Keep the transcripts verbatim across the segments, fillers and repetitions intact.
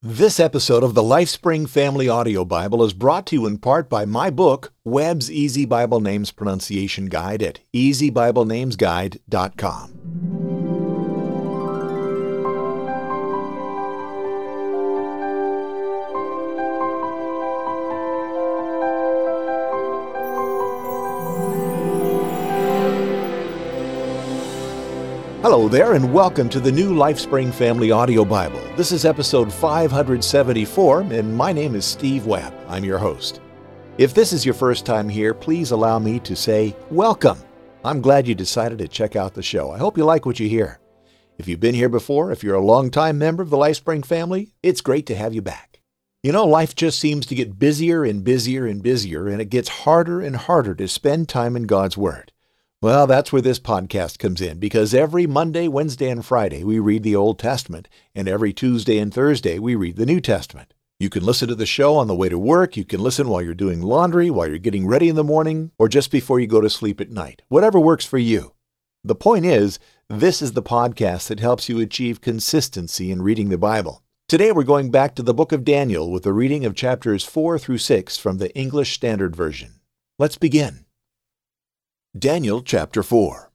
This episode of the LifeSpring Family Audio Bible is brought to you in part by my book, Webb's Easy Bible Names Pronunciation Guide at easy bible names guide dot com. Hello there, and welcome to the new LifeSpring Family Audio Bible. This is episode five hundred seventy-four, and my name is Steve Webb. I'm your host. If this is your first time here, please allow me to say welcome. I'm glad you decided to check out the show. I hope you like what you hear. If you've been here before, if you're a longtime member of the LifeSpring family, it's great to have you back. You know, life just seems to get busier and busier and busier, and it gets harder and harder to spend time in God's Word. Well, that's where this podcast comes in, because every Monday, Wednesday, and Friday we read the Old Testament, and every Tuesday and Thursday we read the New Testament. You can listen to the show on the way to work, you can listen while you're doing laundry, while you're getting ready in the morning, or just before you go to sleep at night. Whatever works for you. The point is, this is the podcast that helps you achieve consistency in reading the Bible. Today we're going back to the book of Daniel with a reading of chapters four through six from the English Standard Version. Let's begin. Daniel chapter four.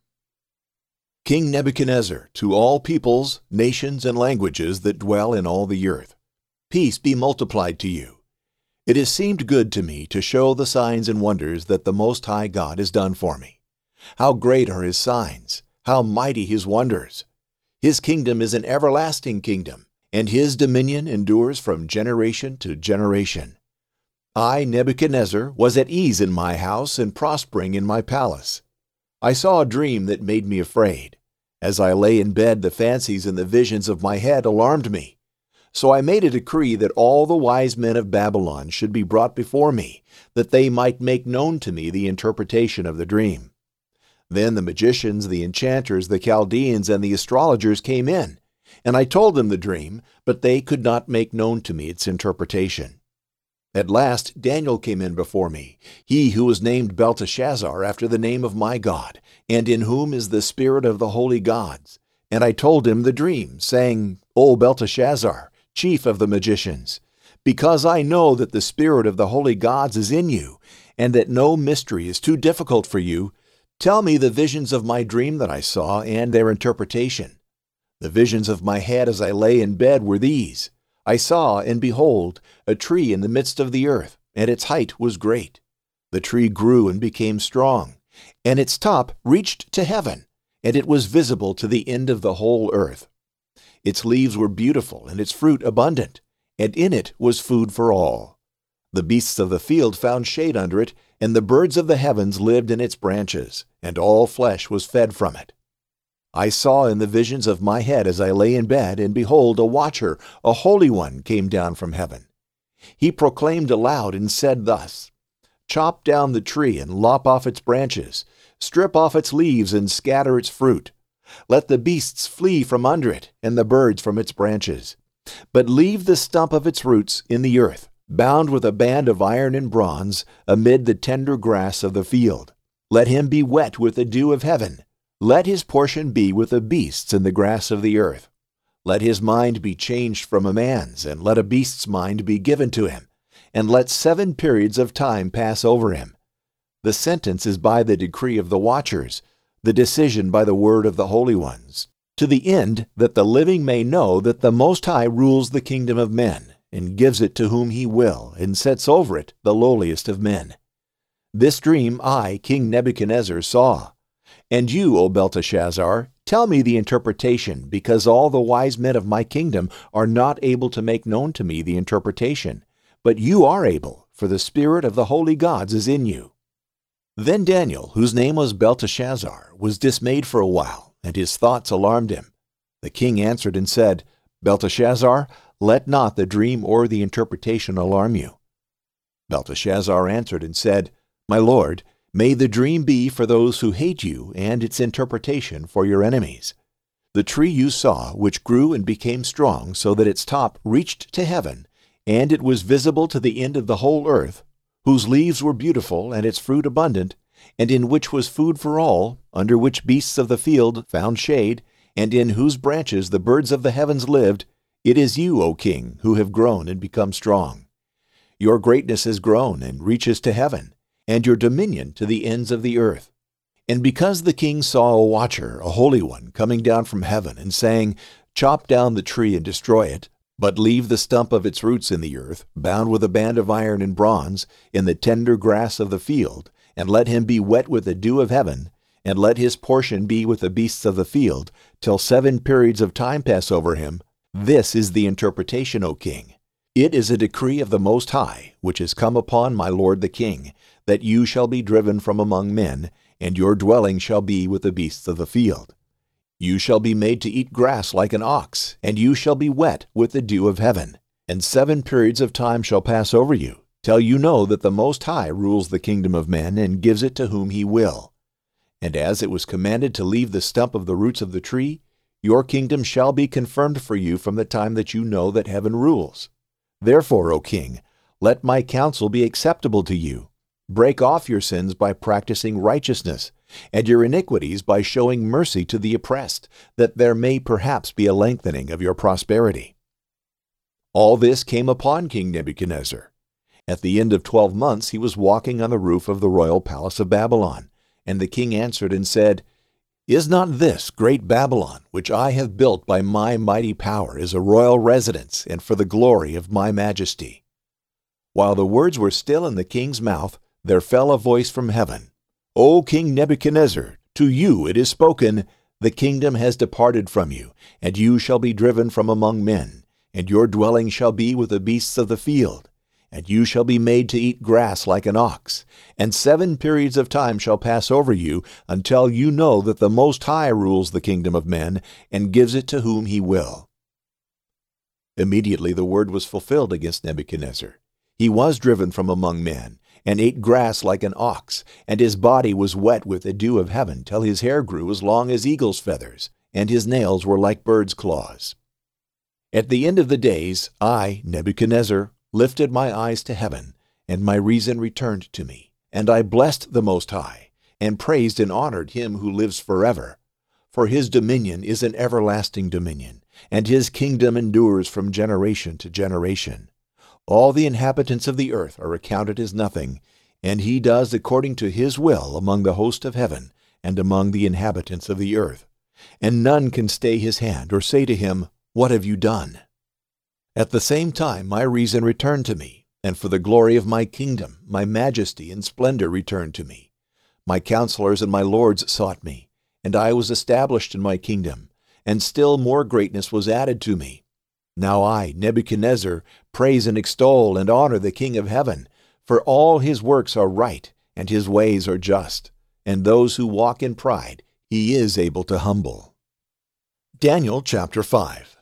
King Nebuchadnezzar, to all peoples, nations, and languages that dwell in all the earth, peace be multiplied to you. It has seemed good to me to show the signs and wonders that the Most High God has done for me. How great are His signs, how mighty His wonders! His kingdom is an everlasting kingdom, and His dominion endures from generation to generation. I, Nebuchadnezzar, was at ease in my house and prospering in my palace. I saw a dream that made me afraid. As I lay in bed, the fancies and the visions of my head alarmed me. So I made a decree that all the wise men of Babylon should be brought before me, that they might make known to me the interpretation of the dream. Then the magicians, the enchanters, the Chaldeans, and the astrologers came in, and I told them the dream, but they could not make known to me its interpretation. At last Daniel came in before me, he who was named Belteshazzar after the name of my God, and in whom is the spirit of the holy gods. And I told him the dream, saying, O Belteshazzar, chief of the magicians, because I know that the spirit of the holy gods is in you, and that no mystery is too difficult for you, tell me the visions of my dream that I saw and their interpretation. The visions of my head as I lay in bed were these. I saw, and behold, a tree in the midst of the earth, and its height was great. The tree grew and became strong, and its top reached to heaven, and it was visible to the end of the whole earth. Its leaves were beautiful, and its fruit abundant, and in it was food for all. The beasts of the field found shade under it, and the birds of the heavens lived in its branches, and all flesh was fed from it. I saw in the visions of my head as I lay in bed, and behold, a watcher, a holy one, came down from heaven. He proclaimed aloud and said thus, Chop down the tree and lop off its branches, strip off its leaves and scatter its fruit. Let the beasts flee from under it, and the birds from its branches. But leave the stump of its roots in the earth, bound with a band of iron and bronze, amid the tender grass of the field. Let him be wet with the dew of heaven. Let his portion be with the beasts in the grass of the earth. Let his mind be changed from a man's, and let a beast's mind be given to him, and let seven periods of time pass over him. The sentence is by the decree of the watchers, the decision by the word of the holy ones, to the end that the living may know that the Most High rules the kingdom of men, and gives it to whom he will, and sets over it the lowliest of men. This dream I, King Nebuchadnezzar, saw. And you, O Belteshazzar, tell me the interpretation, because all the wise men of my kingdom are not able to make known to me the interpretation. But you are able, for the spirit of the holy gods is in you. Then Daniel, whose name was Belteshazzar, was dismayed for a while, and his thoughts alarmed him. The king answered and said, Belteshazzar, let not the dream or the interpretation alarm you. Belteshazzar answered and said, My lord, may the dream be for those who hate you, and its interpretation for your enemies. The tree you saw, which grew and became strong, so that its top reached to heaven, and it was visible to the end of the whole earth, whose leaves were beautiful and its fruit abundant, and in which was food for all, under which beasts of the field found shade, and in whose branches the birds of the heavens lived, It is you, O king, who have grown and become strong. Your greatness has grown and reaches to heaven, and your dominion to the ends of the earth. And because the king saw a watcher, a holy one, coming down from heaven and saying, Chop down the tree and destroy it, but leave the stump of its roots in the earth, bound with a band of iron and bronze, in the tender grass of the field, and let him be wet with the dew of heaven, and let his portion be with the beasts of the field, till seven periods of time pass over him. This is the interpretation, O king. It is a decree of the Most High, which has come upon my lord the king, that you shall be driven from among men, and your dwelling shall be with the beasts of the field. You shall be made to eat grass like an ox, and you shall be wet with the dew of heaven. And seven periods of time shall pass over you, till you know that the Most High rules the kingdom of men and gives it to whom he will. And as it was commanded to leave the stump of the roots of the tree, your kingdom shall be confirmed for you from the time that you know that heaven rules. Therefore, O king, let my counsel be acceptable to you. Break off your sins by practicing righteousness, and your iniquities by showing mercy to the oppressed, that there may perhaps be a lengthening of your prosperity. All this came upon King Nebuchadnezzar. At the end of twelve months he was walking on the roof of the royal palace of Babylon, and the king answered and said, Is not this great Babylon, which I have built by my mighty power, is a royal residence, and for the glory of my majesty? While the words were still in the king's mouth, there fell a voice from heaven, O King Nebuchadnezzar, to you it is spoken, The kingdom has departed from you, and you shall be driven from among men, and your dwelling shall be with the beasts of the field. And you shall be made to eat grass like an ox, and seven periods of time shall pass over you, until you know that the Most High rules the kingdom of men, and gives it to whom he will. Immediately the word was fulfilled against Nebuchadnezzar. He was driven from among men, and ate grass like an ox, and his body was wet with the dew of heaven, till his hair grew as long as eagle's feathers, and his nails were like bird's claws. At the end of the days, I, Nebuchadnezzar, lifted my eyes to heaven, and my reason returned to me. And I blessed the Most High, and praised and honored him who lives forever. For his dominion is an everlasting dominion, and his kingdom endures from generation to generation. All the inhabitants of the earth are accounted as nothing, and he does according to his will among the host of heaven and among the inhabitants of the earth. And none can stay his hand or say to him, What have you done? At the same time my reason returned to me, and for the glory of my kingdom my majesty and splendor returned to me. My counselors and my lords sought me, and I was established in my kingdom, and still more greatness was added to me. Now I, Nebuchadnezzar, praise and extol and honor the King of heaven, for all his works are right, and his ways are just, and those who walk in pride he is able to humble. Daniel chapter five.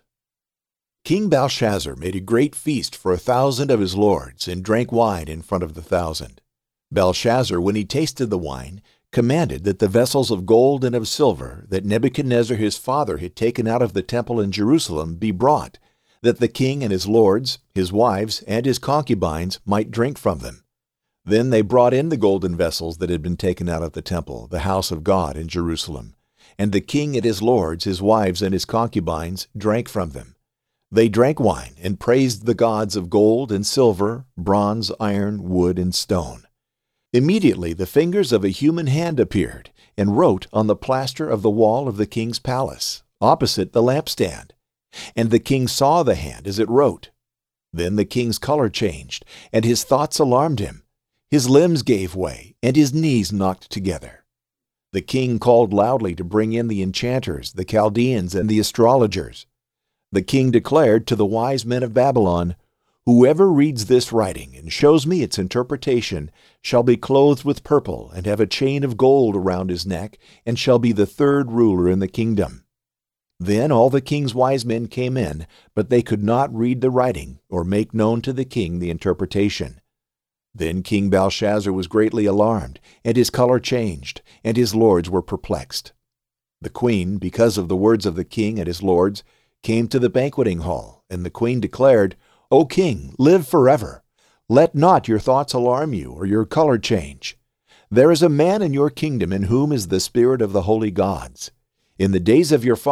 King Belshazzar made a great feast for a thousand of his lords, and drank wine in front of the thousand. Belshazzar, when he tasted the wine, commanded that the vessels of gold and of silver that Nebuchadnezzar his father had taken out of the temple in Jerusalem be brought, that the king and his lords, his wives, and his concubines might drink from them. Then they brought in the golden vessels that had been taken out of the temple, the house of God in Jerusalem. And the king and his lords, his wives, and his concubines drank from them. They drank wine and praised the gods of gold and silver, bronze, iron, wood, and stone. Immediately the fingers of a human hand appeared and wrote on the plaster of the wall of the king's palace, opposite the lampstand. And the king saw the hand as it wrote. Then the king's color changed, and his thoughts alarmed him. His limbs gave way, and his knees knocked together. The king called loudly to bring in the enchanters, the Chaldeans, and the astrologers. The king declared to the wise men of Babylon, Whoever reads this writing and shows me its interpretation shall be clothed with purple and have a chain of gold around his neck, and shall be the third ruler in the kingdom. Then all the king's wise men came in, but they could not read the writing or make known to the king the interpretation. Then King Belshazzar was greatly alarmed, and his color changed, and his lords were perplexed. The queen, because of the words of the king and his lords, came to the banqueting hall, and the queen declared, O king, live forever. Let not your thoughts alarm you, or your color change. There is a man in your kingdom in whom is the spirit of the holy gods. In the days of your father,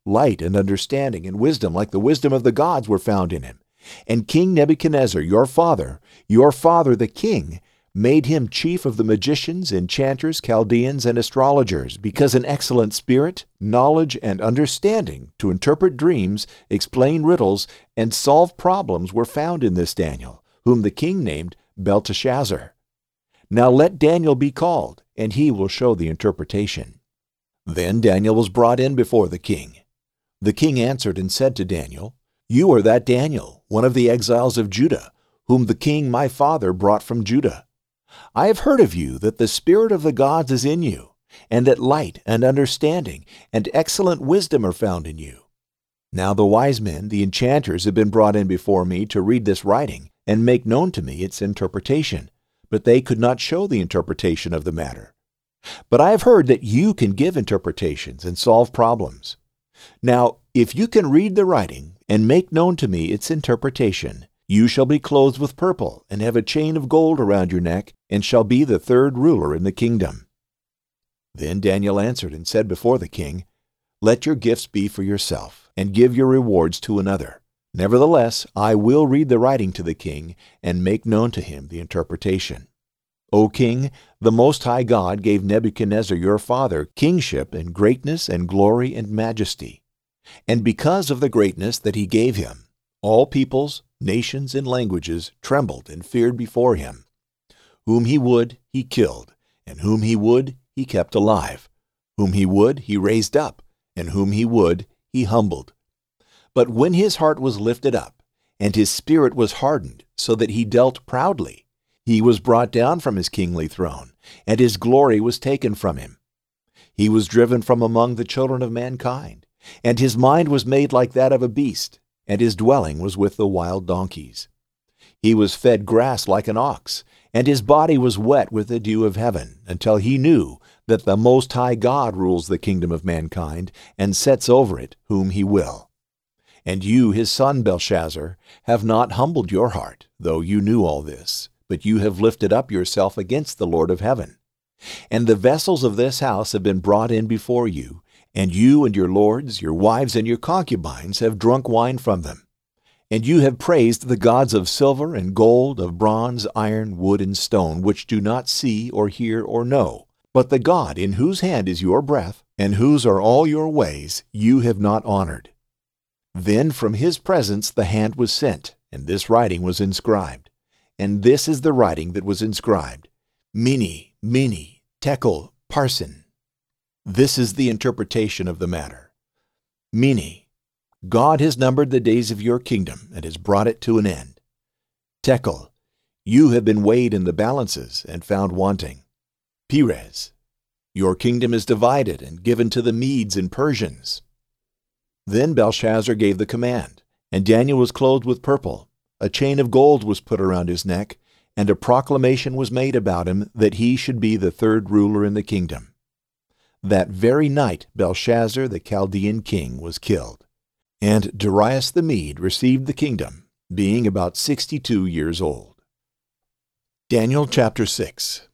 light and understanding and wisdom like the wisdom of the gods were found in him. And King Nebuchadnezzar, your father, your father the king, made him chief of the magicians, enchanters, Chaldeans, and astrologers, because an excellent spirit, knowledge, and understanding to interpret dreams, explain riddles, and solve problems were found in this Daniel, whom the king named Belteshazzar. Now let Daniel be called, and he will show the interpretation. Then Daniel was brought in before the king. The king answered and said to Daniel, You are that Daniel, one of the exiles of Judah, whom the king my father brought from Judah. I have heard of you that the spirit of the gods is in you, and that light and understanding and excellent wisdom are found in you. Now the wise men, the enchanters, have been brought in before me to read this writing and make known to me its interpretation, but they could not show the interpretation of the matter. But I have heard that you can give interpretations and solve problems. Now, if you can read the writing and make known to me its interpretation, you shall be clothed with purple, and have a chain of gold around your neck, and shall be the third ruler in the kingdom. Then Daniel answered and said before the king, Let your gifts be for yourself, and give your rewards to another. Nevertheless, I will read the writing to the king, and make known to him the interpretation. O king, the Most High God gave Nebuchadnezzar your father kingship and greatness and glory and majesty. And because of the greatness that he gave him, all peoples, nations, and languages trembled and feared before him. Whom he would, he killed, and whom he would, he kept alive. Whom he would, he raised up, and whom he would, he humbled. But when his heart was lifted up, and his spirit was hardened, so that he dealt proudly, he was brought down from his kingly throne, and his glory was taken from him. He was driven from among the children of mankind, and his mind was made like that of a beast, and his dwelling was with the wild donkeys. He was fed grass like an ox, and his body was wet with the dew of heaven, until he knew that the Most High God rules the kingdom of mankind, and sets over it whom he will. And you, his son Belshazzar, have not humbled your heart, though you knew all this, but you have lifted up yourself against the Lord of heaven. And the vessels of this house have been brought in before you, and you and your lords, your wives, and your concubines have drunk wine from them. And you have praised the gods of silver and gold, of bronze, iron, wood, and stone, which do not see or hear or know. But the God in whose hand is your breath, and whose are all your ways, you have not honored. Then from his presence the hand was sent, and this writing was inscribed. And this is the writing that was inscribed: Mene, Mene, Tekel, Parsin. This is the interpretation of the matter. Mene, God has numbered the days of your kingdom and has brought it to an end. Tekel, you have been weighed in the balances and found wanting. Peres, your kingdom is divided and given to the Medes and Persians. Then Belshazzar gave the command, and Daniel was clothed with purple. A chain of gold was put around his neck, and a proclamation was made about him that he should be the third ruler in the kingdom. That very night Belshazzar the Chaldean king was killed, and Darius the Mede received the kingdom, being about sixty-two years old. Daniel chapter six.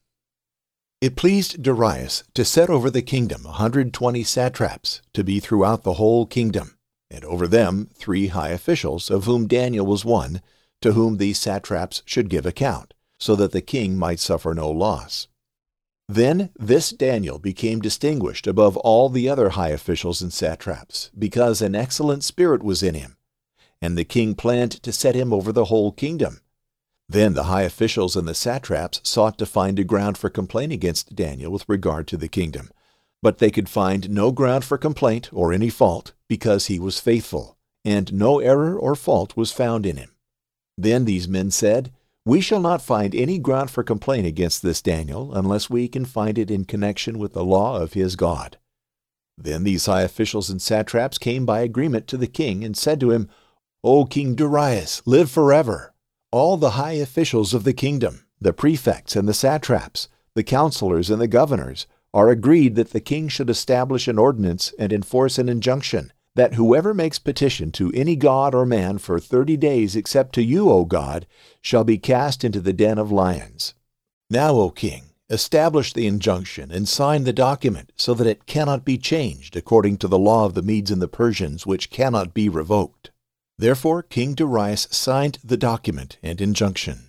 It pleased Darius to set over the kingdom a hundred twenty satraps, to be throughout the whole kingdom, and over them three high officials, of whom Daniel was one, to whom these satraps should give account, so that the king might suffer no loss. Then this Daniel became distinguished above all the other high officials and satraps, because an excellent spirit was in him, and the king planned to set him over the whole kingdom. Then the high officials and the satraps sought to find a ground for complaint against Daniel with regard to the kingdom, but they could find no ground for complaint or any fault, because he was faithful, and no error or fault was found in him. Then these men said, We shall not find any ground for complaint against this Daniel unless we can find it in connection with the law of his God. Then these high officials and satraps came by agreement to the king and said to him, O King Darius, live forever. All the high officials of the kingdom, the prefects and the satraps, the counselors and the governors, are agreed that the king should establish an ordinance and enforce an injunction, that whoever makes petition to any god or man for thirty days except to you, O God, shall be cast into the den of lions. Now, O king, establish the injunction and sign the document so that it cannot be changed according to the law of the Medes and the Persians, which cannot be revoked." Therefore King Darius signed the document and injunction.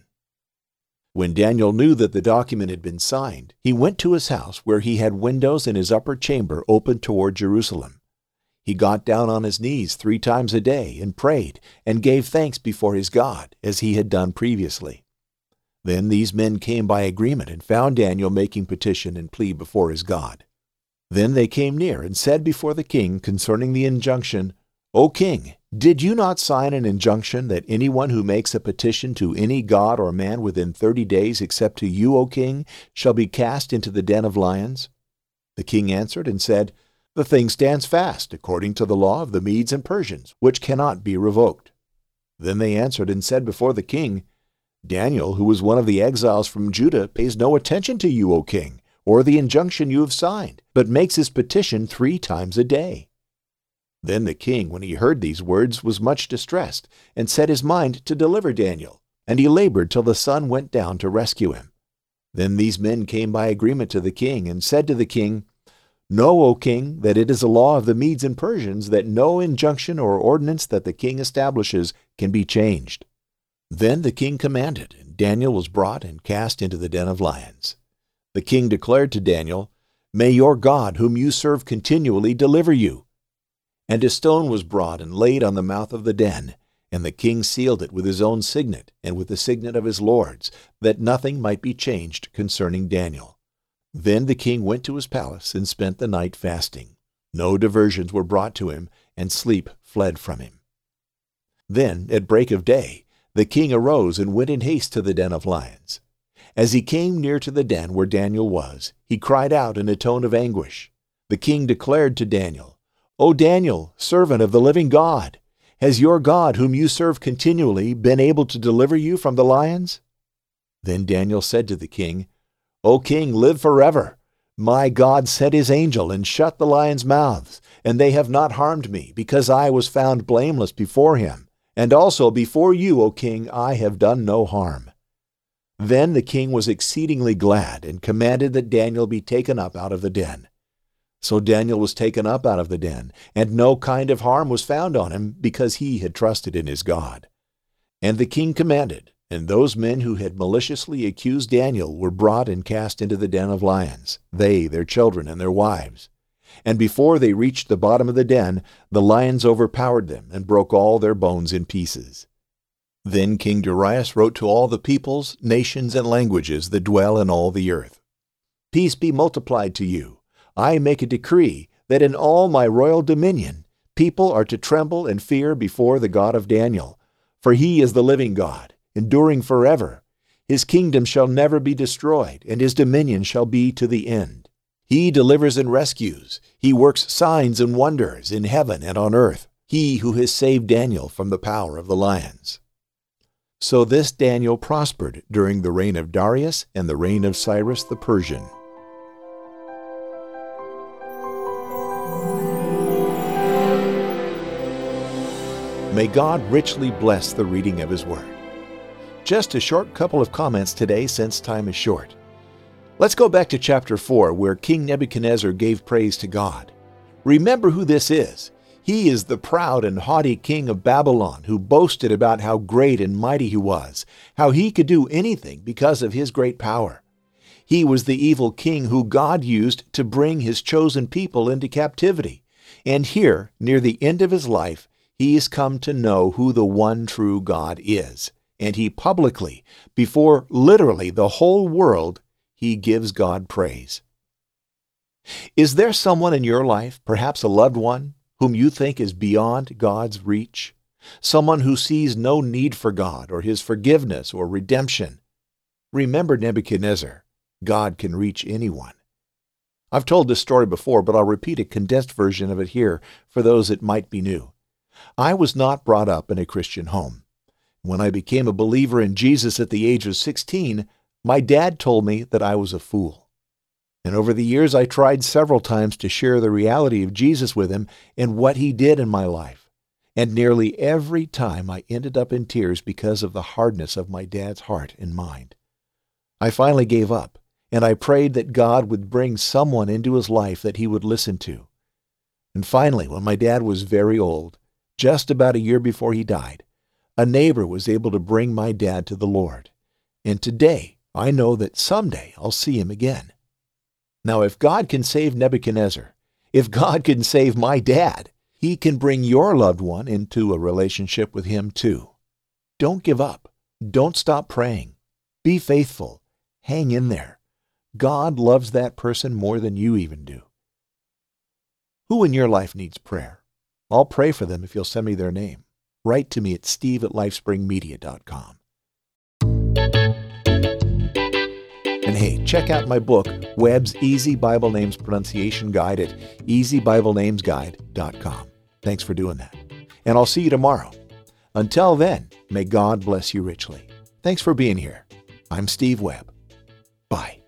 When Daniel knew that the document had been signed, he went to his house where he had windows in his upper chamber open toward Jerusalem. He got down on his knees three times a day and prayed and gave thanks before his God, as he had done previously. Then these men came by agreement and found Daniel making petition and plea before his God. Then they came near and said before the king concerning the injunction, "O king, did you not sign an injunction that anyone who makes a petition to any god or man within thirty days except to you, O king, shall be cast into the den of lions?" The king answered and said, "The thing stands fast, according to the law of the Medes and Persians, which cannot be revoked." Then they answered and said before the king, "Daniel, who was one of the exiles from Judah, pays no attention to you, O king, or the injunction you have signed, but makes his petition three times a day." Then the king, when he heard these words, was much distressed, and set his mind to deliver Daniel, and he labored till the sun went down to rescue him. Then these men came by agreement to the king, and said to the king, "Know, O king, that it is a law of the Medes and Persians that no injunction or ordinance that the king establishes can be changed." Then the king commanded, and Daniel was brought and cast into the den of lions. The king declared to Daniel, "May your God, whom you serve continually, deliver you." And a stone was brought and laid on the mouth of the den, and the king sealed it with his own signet and with the signet of his lords, that nothing might be changed concerning Daniel. Then the king went to his palace and spent the night fasting. No diversions were brought to him, and sleep fled from him. Then, at break of day, the king arose and went in haste to the den of lions. As he came near to the den where Daniel was, he cried out in a tone of anguish. The king declared to Daniel, "O Daniel, servant of the living God, has your God, whom you serve continually, been able to deliver you from the lions?" Then Daniel said to the king, "O king, live forever. My God sent his angel and shut the lions' mouths, and they have not harmed me, because I was found blameless before him. And also before you, O king, I have done no harm." Then the king was exceedingly glad, and commanded that Daniel be taken up out of the den. So Daniel was taken up out of the den, and no kind of harm was found on him, because he had trusted in his God. And the king commanded, and those men who had maliciously accused Daniel were brought and cast into the den of lions, they, their children, and their wives. And before they reached the bottom of the den, the lions overpowered them and broke all their bones in pieces. Then King Darius wrote to all the peoples, nations, and languages that dwell in all the earth, "Peace be multiplied to you. I make a decree that in all my royal dominion people are to tremble and fear before the God of Daniel, for he is the living God, enduring forever. His kingdom shall never be destroyed, and his dominion shall be to the end. He delivers and rescues. He works signs and wonders in heaven and on earth, he who has saved Daniel from the power of the lions." So this Daniel prospered during the reign of Darius and the reign of Cyrus the Persian. May God richly bless the reading of His Word. Just a short couple of comments today since time is short. Let's go back to chapter four, where King Nebuchadnezzar gave praise to God. Remember who this is. He is the proud and haughty king of Babylon, who boasted about how great and mighty he was, how he could do anything because of his great power. He was the evil king who God used to bring his chosen people into captivity. And here, near the end of his life, he has come to know who the one true God is. And he publicly, before literally the whole world, he gives God praise. Is there someone in your life, perhaps a loved one, whom you think is beyond God's reach? Someone who sees no need for God or His forgiveness or redemption? Remember Nebuchadnezzar. God can reach anyone. I've told this story before, but I'll repeat a condensed version of it here for those that might be new. I was not brought up in a Christian home. When I became a believer in Jesus at the age of sixteen, my dad told me that I was a fool. And over the years, I tried several times to share the reality of Jesus with him and what he did in my life. And nearly every time I ended up in tears because of the hardness of my dad's heart and mind. I finally gave up and I prayed that God would bring someone into his life that he would listen to. And finally, when my dad was very old, just about a year before he died, a neighbor was able to bring my dad to the Lord. And today, I know that someday I'll see him again. Now, if God can save Nebuchadnezzar, if God can save my dad, he can bring your loved one into a relationship with him too. Don't give up. Don't stop praying. Be faithful. Hang in there. God loves that person more than you even do. Who in your life needs prayer? I'll pray for them if you'll send me their name. Write to me at steve at lifespringmedia dot com. And hey, check out my book, Webb's Easy Bible Names Pronunciation Guide at easy bible names guide dot com. Thanks for doing that. And I'll see you tomorrow. Until then, may God bless you richly. Thanks for being here. I'm Steve Webb. Bye.